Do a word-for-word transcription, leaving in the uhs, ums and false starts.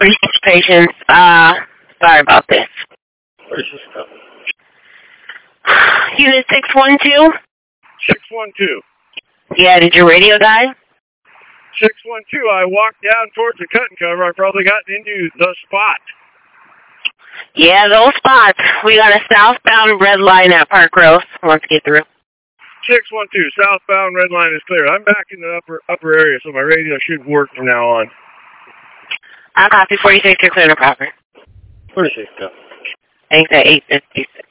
Patients, uh, sorry about this. Where's this coming? Unit six one two? six one two. Yeah, did your radio die? six one two, I walked down towards the cut and cover. I probably got into the spot. Yeah, those spots. We got a southbound red line at Park Rose. Let's get through. six one two, southbound red line is clear. I'm back in the upper upper area, so my radio should work from now on. I'll copy forty-six, you're clear to proper. forty-six, go. Thanks at eight fifty-six.